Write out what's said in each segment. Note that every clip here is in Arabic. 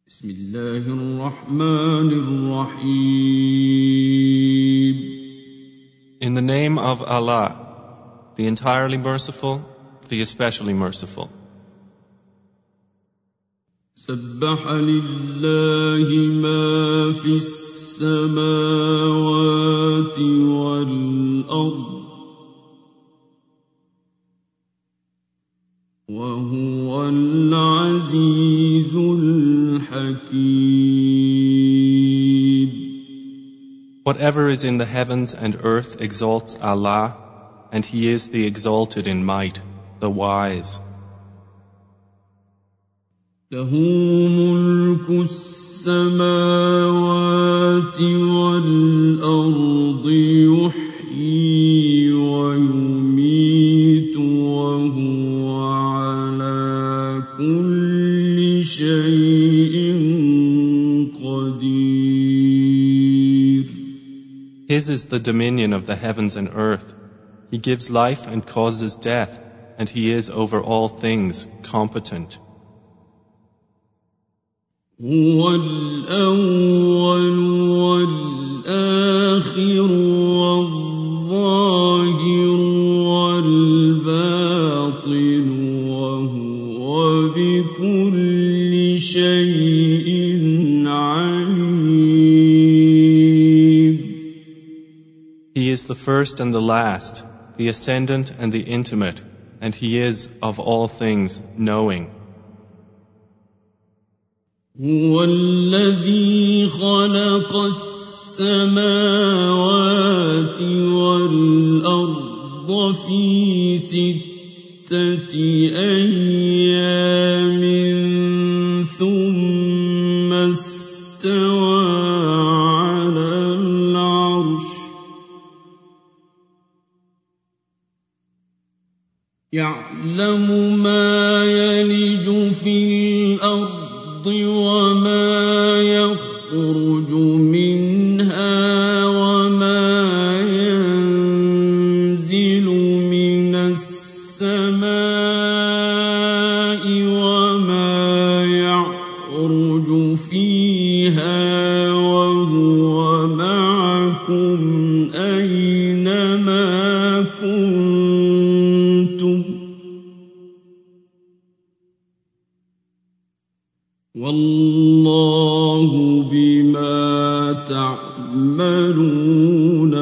بسم الله الرحمن الرحيم. In the name of Allah, the entirely merciful, the especially merciful. سبح لله ما في السماوات والأرض وهو العزيز الحكيم. Whatever is in the heavens and earth exalts Allah, and He is the exalted in might, the wise. له ملك السماوات والأرض يحيي ويميت وهو على كل شيء قدير. His is the dominion of the heavens and earth. He gives life and causes death, and He is over all things competent. هو الأول والآخر والظاهر والباطن وهو بكل شيء عليم. He is the first and the last, the ascendant and the intimate, and He is of all things knowing. هو الذي خلق السماوات والأرض في 6 أيام ثم استوى على العرش يعلم ما يلج في الأرض وما يخرج منها وما ينزل من السماء وما يعرج فيها وهو معكم أينما كنتم والله بما تعملون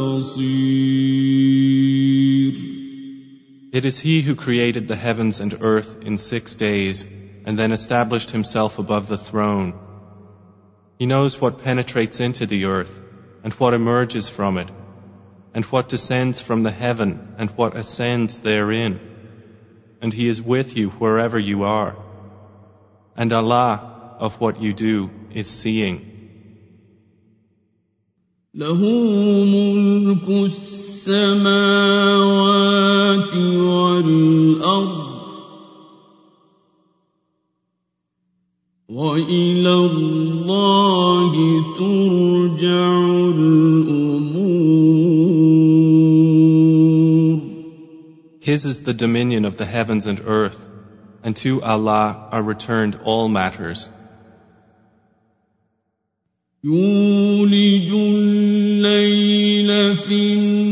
بصير. It is He who created the heavens and earth in 6 days and then established Himself above the throne. He knows what penetrates into the earth and what emerges from it, and what descends from the heaven and what ascends therein. And He is with you wherever you are. And Allah of what you do is seeing. له ملك السماوات والأرض وإلى الله ترجع الأمور. His is the dominion of the heavens and earth, and to Allah are returned all matters. يولج الليل في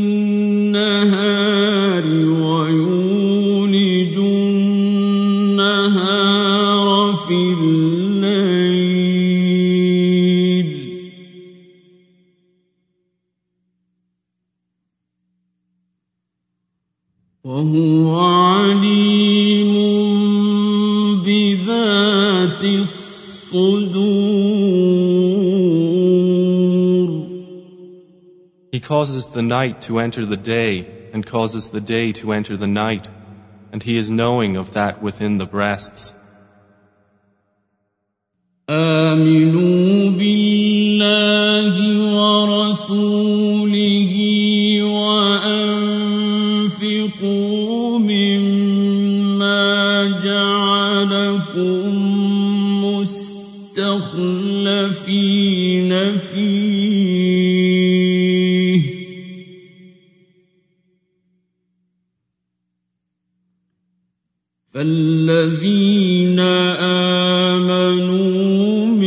النهار ويولج النهار في الليل وهو عليم بذات الصدور. He causes the night to enter the day and causes the day to enter the night, and He is knowing of that within the breasts. آمنوا بالله ورسوله وأنفقوا مما جعلكم مستخلفين فيه فالذين آمنوا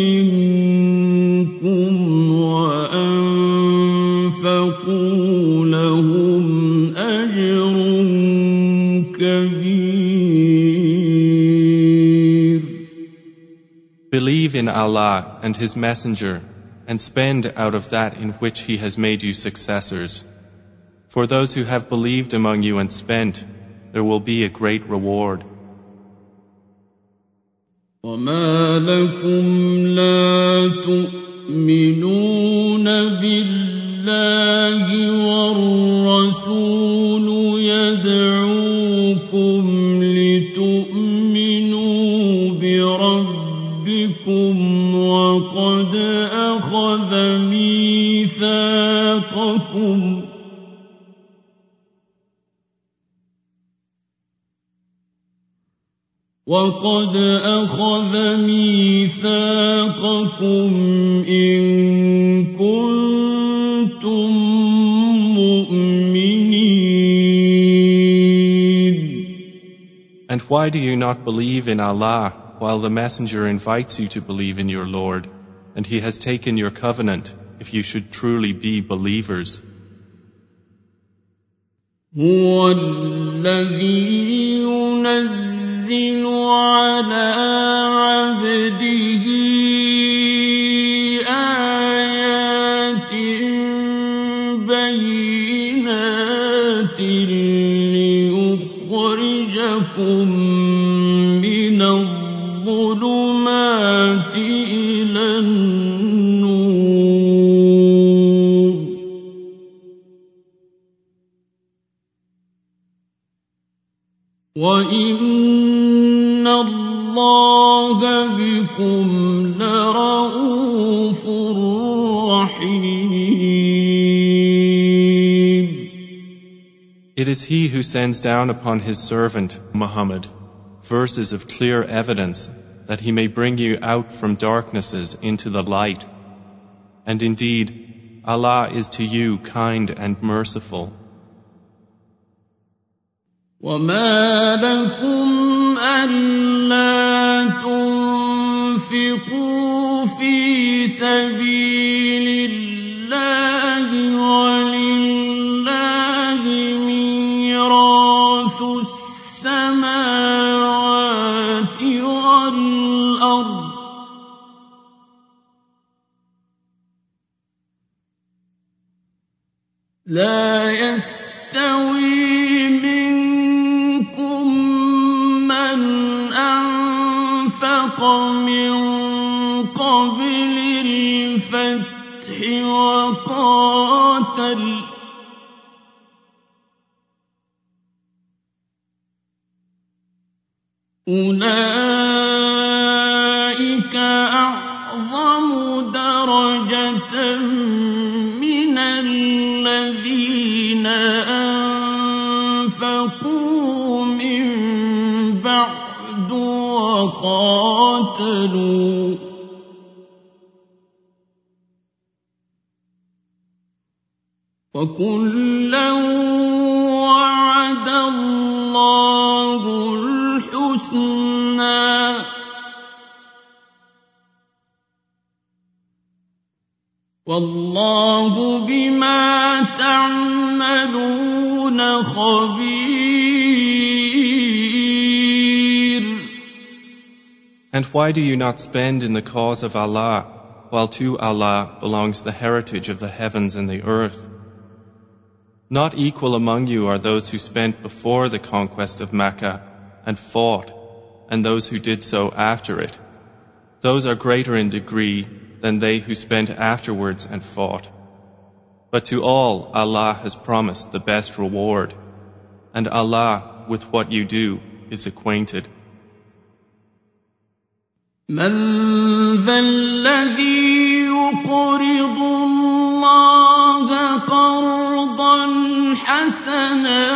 Believe in Allah and His Messenger, and spend out of that in which He has made you successors. For those who have believed among you and spent, there will be a great reward. وما لكم لا تؤمنون بالله والرسول يدعوكم لتؤمنوا بربكم وقد أخذ ميثاقكم إن كنتم مؤمنين. And why do you not believe in Allah while the Messenger invites you to believe in your Lord, and He has taken your covenant if you should truly be believers? هو الذي ينزل على عبده آيات بينات ليخرجكم من الظلمات إلى النور وإن الله بكم لرءوف رحيم. It is He who sends down upon His servant, Muhammad, verses of clear evidence that He may bring you out from darknesses into the light. And indeed, Allah is to you kind and merciful. وما لكم ألا تنفقوا في سبيل الله ولله ميراث السماوات والأرض لا يستوي منكم من أنفق من قبل الفتح وقاتل أولئك أعظم درجة من الذين أنفقوا من بعد وقاتلوا وكلا وعد الله الحسنى والله بما تعملون خبير. And why do you not spend in the cause of Allah, while to Allah belongs the heritage of the heavens and the earth? Not equal among you are those who spent before the conquest of Mecca and fought, and those who did so after it. Those are greater in degree than they who spent afterwards and fought. But to all Allah has promised the best reward, and Allah with what you do is acquainted. من ذا الذي يقرض الله قرضا حسنا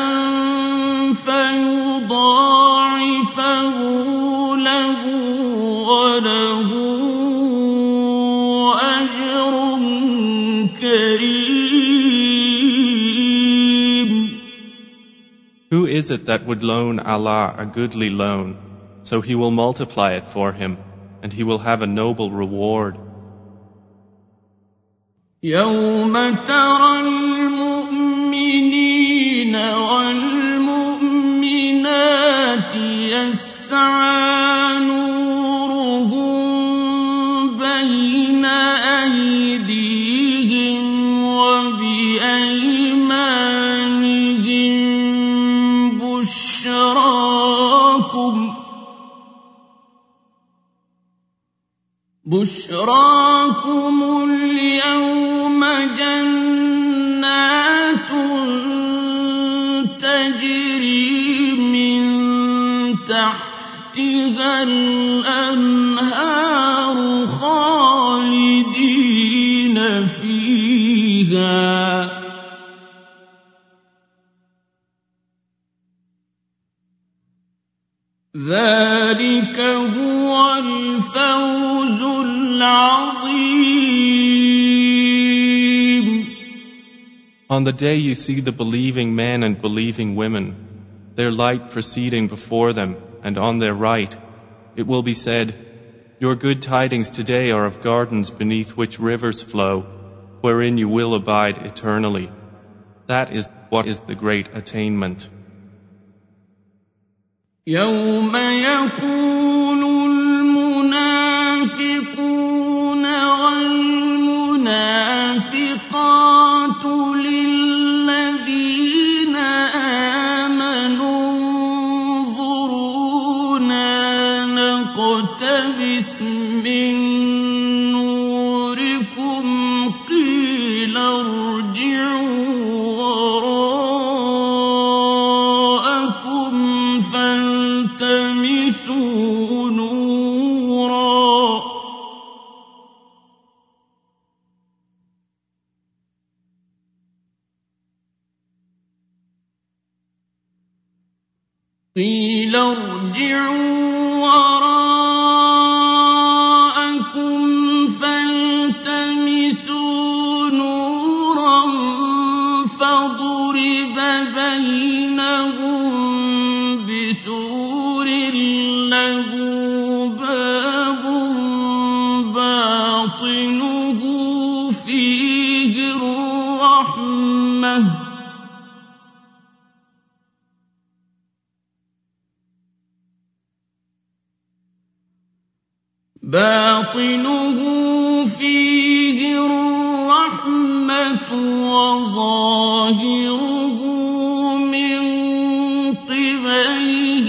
فيضاعفه له وله أجر كريم. Who is it that would loan Allah a goodly loan, so He will multiply it for him, and he will have a noble reward? يوم ترى المؤمنين والمؤمنات يسعى نورهم بشراكم اليوم جنات تجري من تحتها الأنهار خالدين فيها ذلك هو الفوز العظيم. On the day you see the believing men and believing women, their light proceeding before them and on their right, it will be said, your good tidings today are of gardens beneath which rivers flow, wherein you will abide eternally. That is what is the great attainment. يوم يقول المنافقون والمنافقات للذين آمنوا انظرونا نقتبس من نوركم قيل ارجعوا فالتمسوا نورا قيل ارجعوا وراءكم فالتمسوا نورا فضرب بينهم بسور له باب باطنه فيه الرحمة وظاهره من قبله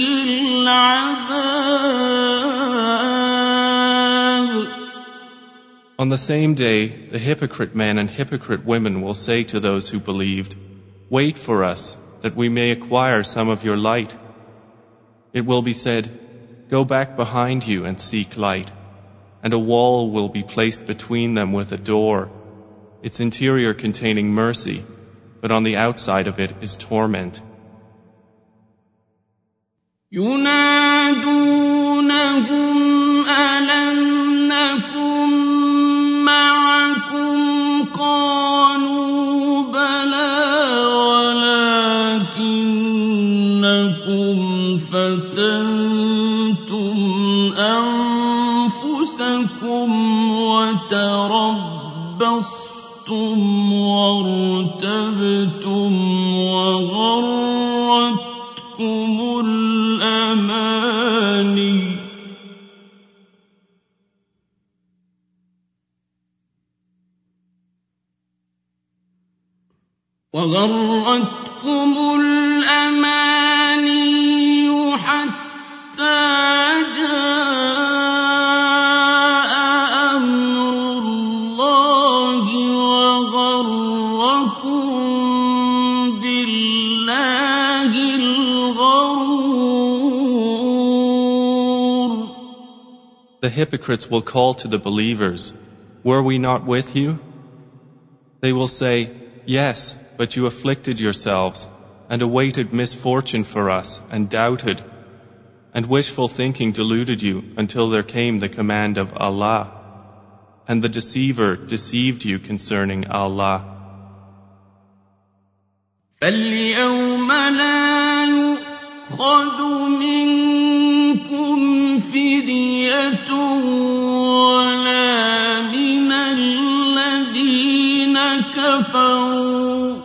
العذاب. On the same day, the hypocrite men and hypocrite women will say to those who believed, wait for us, that we may acquire some of your light. It will be said, go back behind you and seek light, and a wall will be placed between them with a door, its interior containing mercy, but on the outside of it is torment. ينادونهم ألم نكن معكم قالوا بلى ولكنكم فتنتم أنفسكم وتربصتم وارتبتم وغرتكم الأماني حتى جاء أمر الله وغركم بالله الغرور. The hypocrites will call to the believers, were we not with you? They will say, yes, but you afflicted yourselves and awaited misfortune for us and doubted, and wishful thinking deluded you until there came the command of Allah, and the deceiver deceived you concerning Allah. فَالْيَوْمَ لَا يُؤْخَذُ مِنكُمْ فِدْيَةٌ وَلَا مِنَ الَّذِينَ كَفَرُوا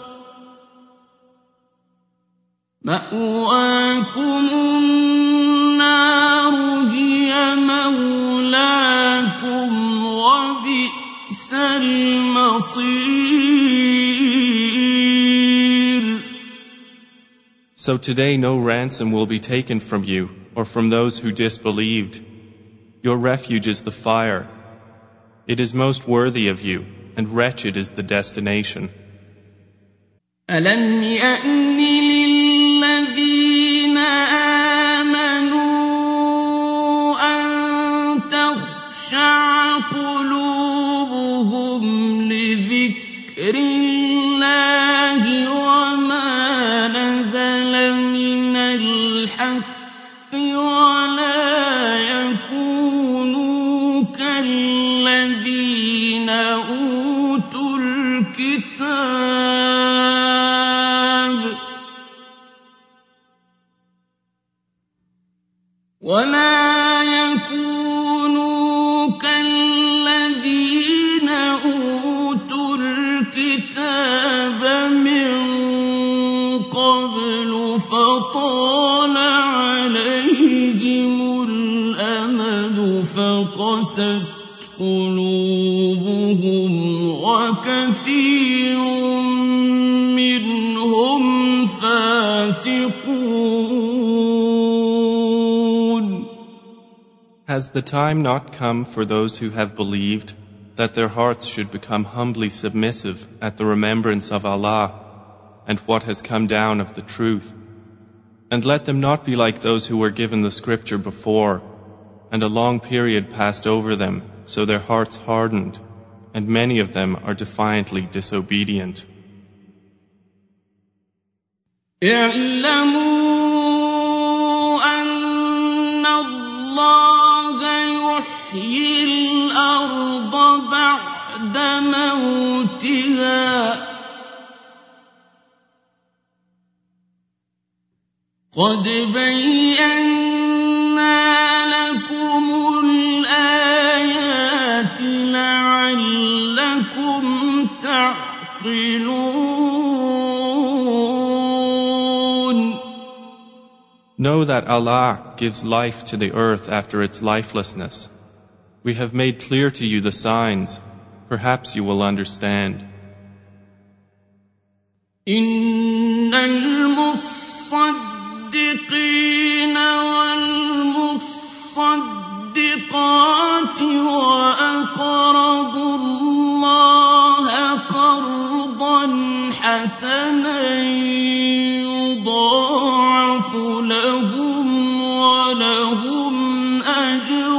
مَأْوَاكُمُ النَّارُ هِيَ مَوْلَاكُمْ وَبِئْسَ الْمَصِيرُ. So today no ransom will be taken from you or from those who disbelieved. Your refuge is the fire, It is most worthy of you, and wretched is the destination. أَلَمْ يَأْنِ لِلَّذِينَ آمَنُوا أَن تَخْشَعَ قُلُوبُهُمْ لِذِكْرِ اللَّهِ وَمَا نَزَلَ مِنَ الْحَقِّ وَلَا يَكُونُوا كَالَّذِينَ أُوتُوا الْكِتَابَ مِن قَبْلُ فَطَالَ عَلَيْهِمُ الْأَمَدُ فَقَسَتْ قُلُوبُهُمْ وَكَثِيرٌ مِّنْهُمْ فَاسِقُونَ. Has the time not come for those who have believed that their hearts should become humbly submissive at the remembrance of Allah and what has come down of the truth? And let them not be like those who were given the scripture before, and a long period passed over them, so their hearts hardened, and many of them are defiantly disobedient. اعلموا أن الله يحيي الأرض بعد موتها قد بينا لكم الآيات لعلكم تعقلون. Know that Allah gives life to the earth after its lifelessness. We have made clear to you the signs. Perhaps you will understand. إن المصدقين والمصدقات وأقرضوا الله قرضا حسنا يضاعف لهم ولهم أجر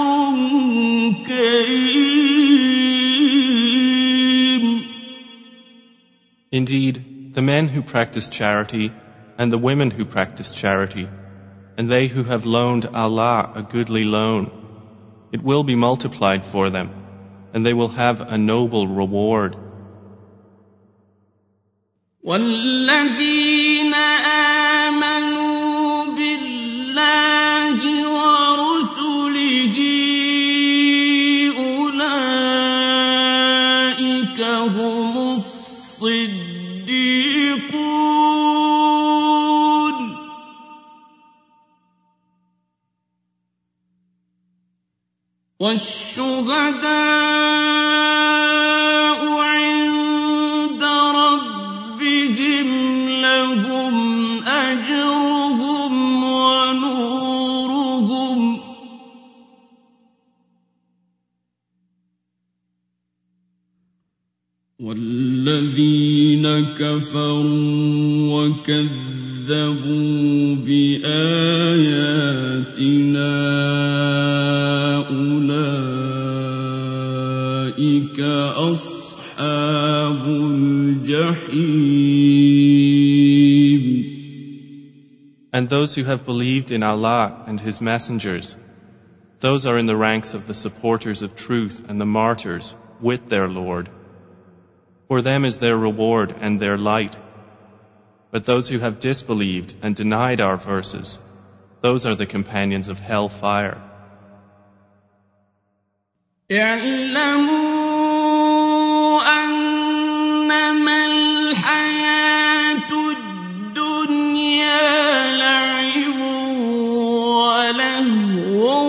كريم. Indeed, the men who practice charity and the women who practice charity, and they who have loaned Allah a goodly loan, it will be multiplied for them, and they will have a noble reward. وَالَّذِينَ آمَنُوا بِاللَّهِ وَرُسُلِهِ أُولَئِكَ هُمُ الصِّدِّيقُونَ وَالشُّهَدَاءُ عِندَ رَبِّهِمْ لَهُمْ أَجْرُهُمْ وَنُورُهُمْ وَالَّذِينَ كَفَرُوا وَكَذَّبُوا بِآيَاتِنَا أُولَئِكَ أَصْحَابُ الْجَحِيمِ. And those who have believed in Allah and His messengers, those are in the ranks of the supporters of truth and the martyrs with their Lord. For them is their reward and their light. But those who have disbelieved and denied our verses, those are the companions of hell fire. اعلموا أنما الحياة الدنيا لعب ولهو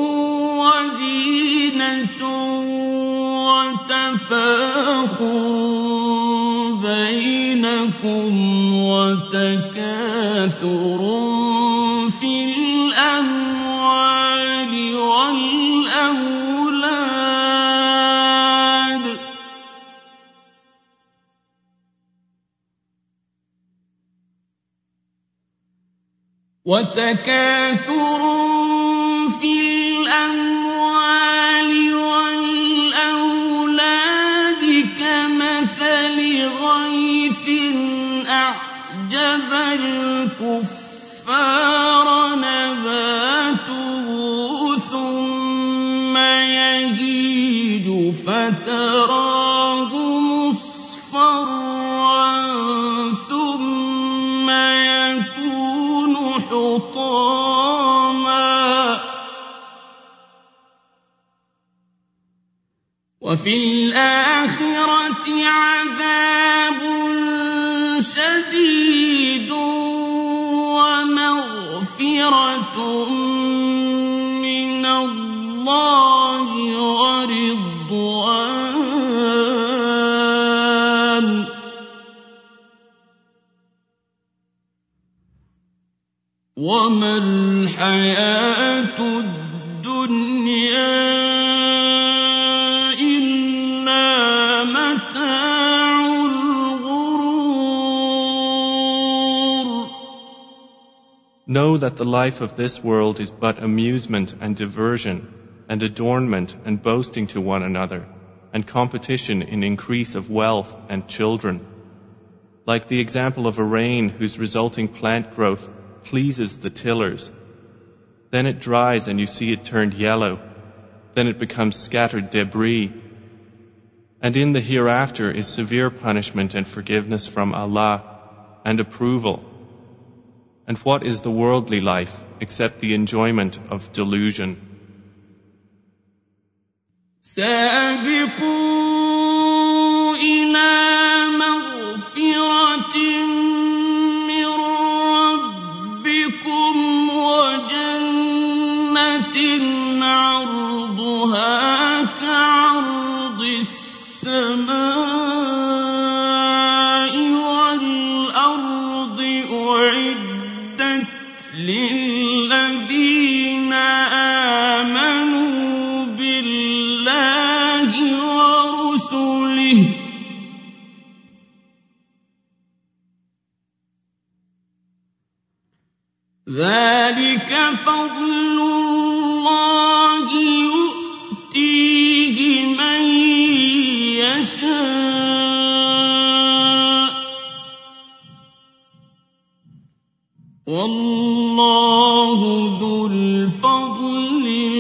وزينة وتفاخر بينكم وتكاثر في الأموال والأولاد وتكاثر في الأموال والأولاد كمثل غيث أعجب الكفار نباته ثم يهيج فتراه مصفرا ثم يكون حطاما وفي الآخرة عذاب شديد ومغفرة من الله ورضوان وما الحياة الدنيا إلا متاع الغرور. Know that the life of this world is but amusement and diversion, and adornment and boasting to one another, and competition in increase of wealth and children. Like the example of a rain whose resulting plant growth pleases the tillers. Then it dries and you see it turned yellow. Then it becomes scattered debris. And in the hereafter is severe punishment and forgiveness from Allah, and approval. And what is the worldly life except the enjoyment of delusion? سابقوا إلى مغفرة من ربكم وجنة عرضها كعرض السماء والأرض أعدت للذين آمنوا بالله ورسله ذلك فضل الله يؤتيه من يشاء والله ذو الفضل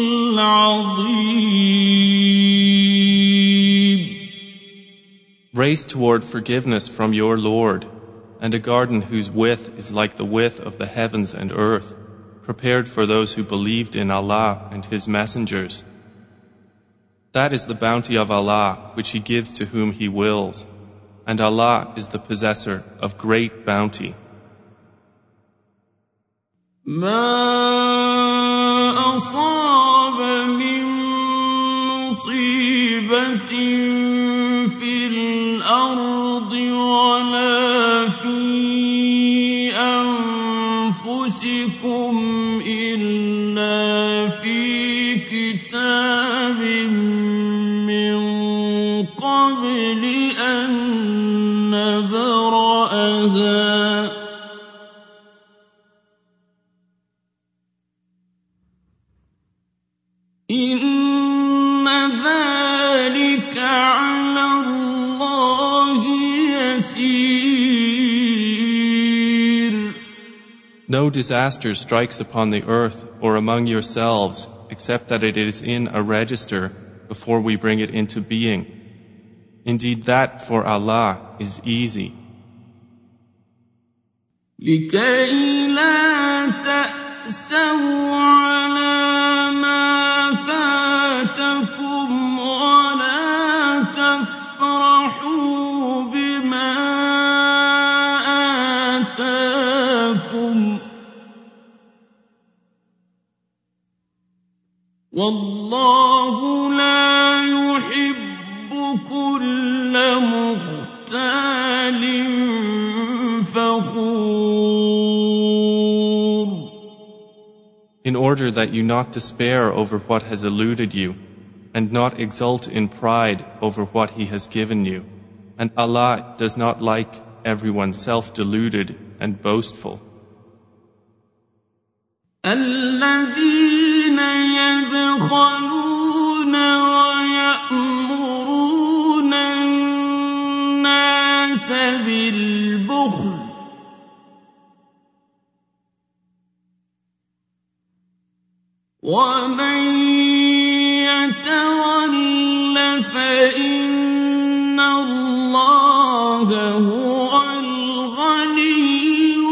العظيم. Race toward forgiveness from your Lord, and a garden whose width is like the width of the heavens and earth, prepared for those who believed in Allah and His messengers. That is the bounty of Allah, which He gives to whom He wills, and Allah is the possessor of great bounty. ما أصاب من مصيبة في الأرض ولا في أنفسكم إلا في كتاب من قبل أن نبرأها إن ذلك على الله يسير. No disaster strikes upon the earth or among yourselves except that it is in a register before we bring it into being. Indeed, that for Allah is easy. لكي لا تأسوا على ما فاتكم ولا تفرحوا بما آتاكم والله لا يحب كل مختال فخور. In order that you not despair over what has eluded you, and not exult in pride over what He has given you. And Allah does not like everyone self-deluded and boastful. الذين يبخلون ويأمرون الناس بالبخل ومن يتول فإن الله هو الغني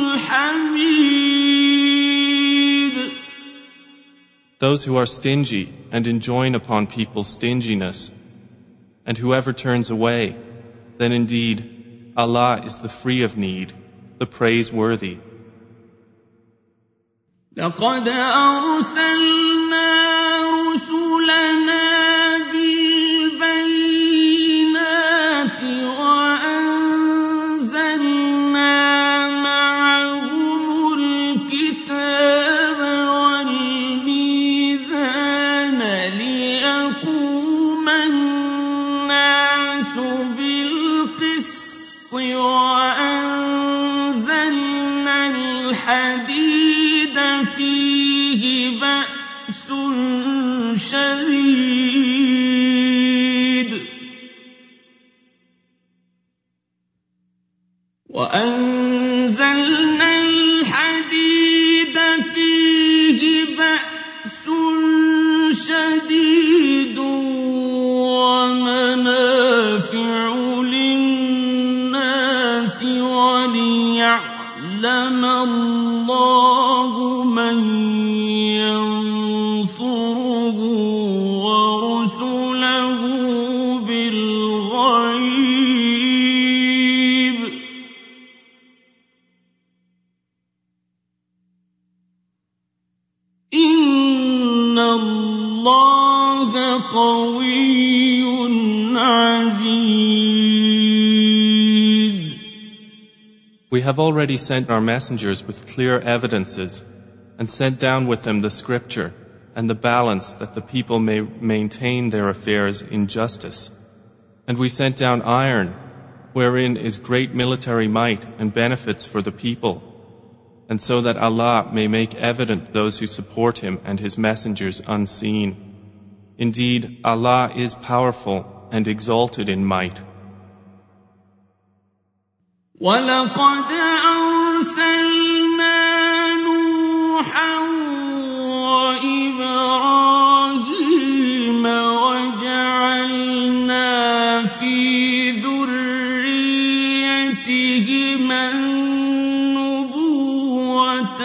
الحميد. Those who are stingy and enjoin upon people stinginess, and whoever turns away, then indeed Allah is the free of need, the praiseworthy. لقد أرسلنا رسلنا بالبينات وأنزلنا معهم الكتاب والميزان ليقوم الناس بالقسط وأنزلنا الحديد فيه بأس شديد ومنافع للناس وليعلم الله من ينصره ورسله بالغيب إن الله قوي عزيز. We have already sent our messengers with clear evidences and sent down with them the scripture and the balance that the people may maintain their affairs in justice. And we sent down iron, wherein is great military might and benefits for the people, and so that Allah may make evident those who support Him and His messengers unseen. Indeed, Allah is powerful and exalted in might. وَلَقَدْ أَرْسَلْنَا نُوحًا وَإِبْرَاهِيمَ وَجَعَلْنَا فِي ذُرِّيَّتِهِمَا النُّبُوَّةَ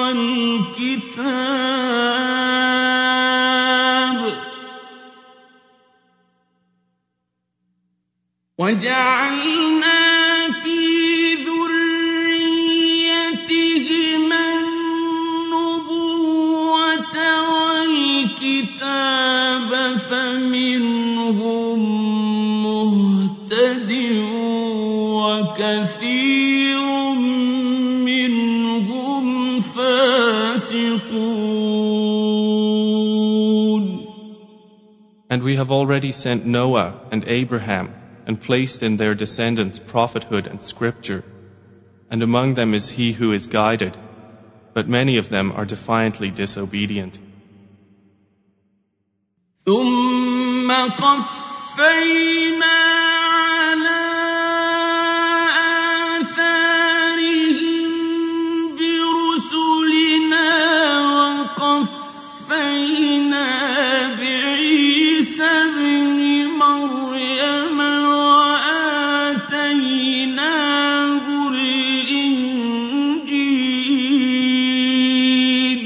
وَالْكِتَابَ فمنهم مهتد وكثير منهم فاسقون. And we have already sent Noah and Abraham and placed in their descendants prophethood and scripture, and among them is he who is guided, but many of them are defiantly disobedient. ثم قفينا على آثارهم برسلنا وقفينا بعيسى ابن مريم وآتيناه الإنجيل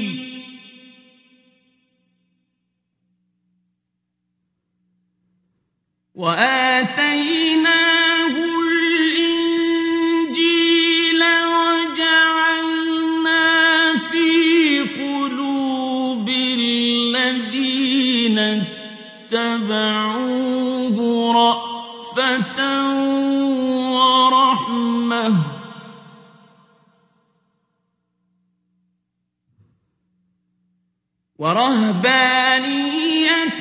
وجعلنا في قلوب الذين اتبعوه رأفة ورحمة ورهبانية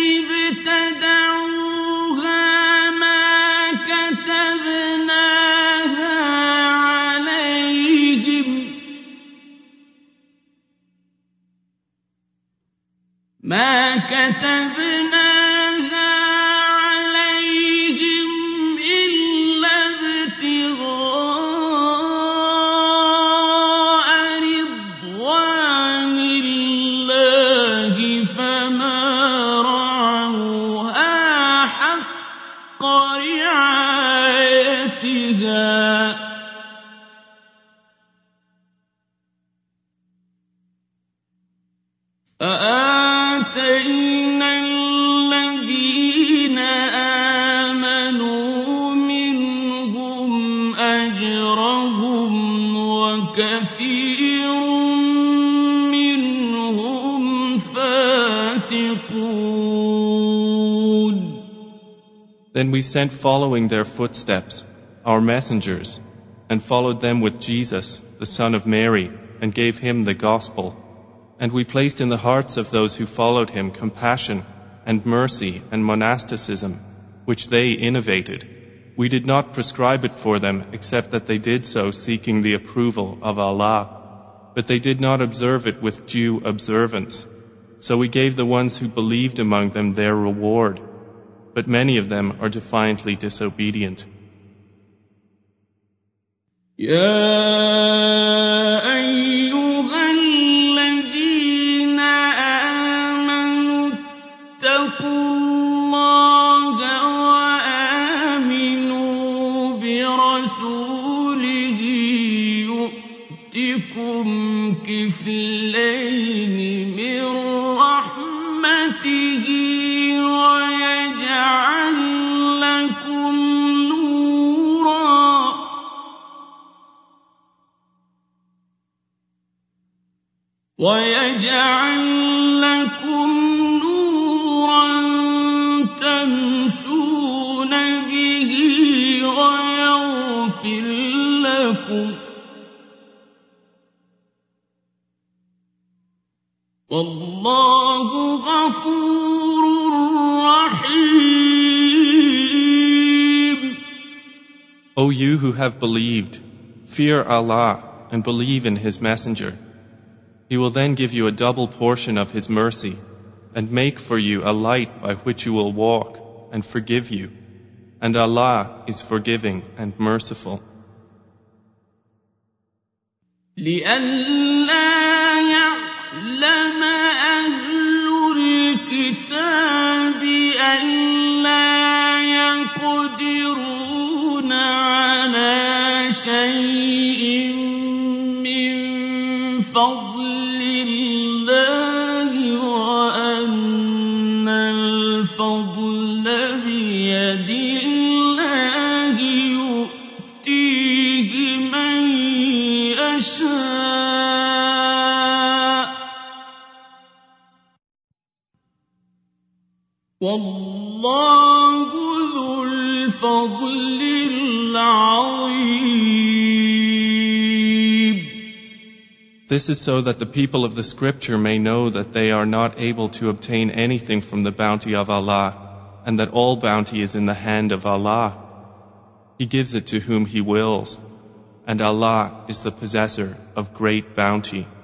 ابتدعوها ما كتبناها عليهم كتبناها عليهم إلا ابتغاء رضوان الله فما رعوها حق رعايتها فآتينا الذين آمنوا منهم أجرهم وكثير منهم فاسقون. Then we sent following their footsteps our messengers, and followed them with Jesus, the son of Mary, and gave him the gospel. And we placed in the hearts of those who followed him compassion and mercy and monasticism, which they innovated. We did not prescribe it for them except that they did so seeking the approval of Allah. But they did not observe it with due observance. So we gave the ones who believed among them their reward. But many of them are defiantly disobedient. كفلين من رحمته ويجعل لكم نورا تمشون به ويغفر لكم والله غفور رحيم. O you who have believed, fear Allah and believe in His Messenger. He will then give you a double portion of His mercy and make for you a light by which you will walk and forgive you. And Allah is forgiving and merciful. لئلا يعلم أهل الكتاب ألا يقدرون على شيء من فضل الله وأن الفضل بيد الله يؤتيه من يشاء والله ذو الفضل العظيم. This is so that the people of the scripture may know that they are not able to obtain anything from the bounty of Allah, and that all bounty is in the hand of Allah. He gives it to whom He wills, and Allah is the possessor of great bounty.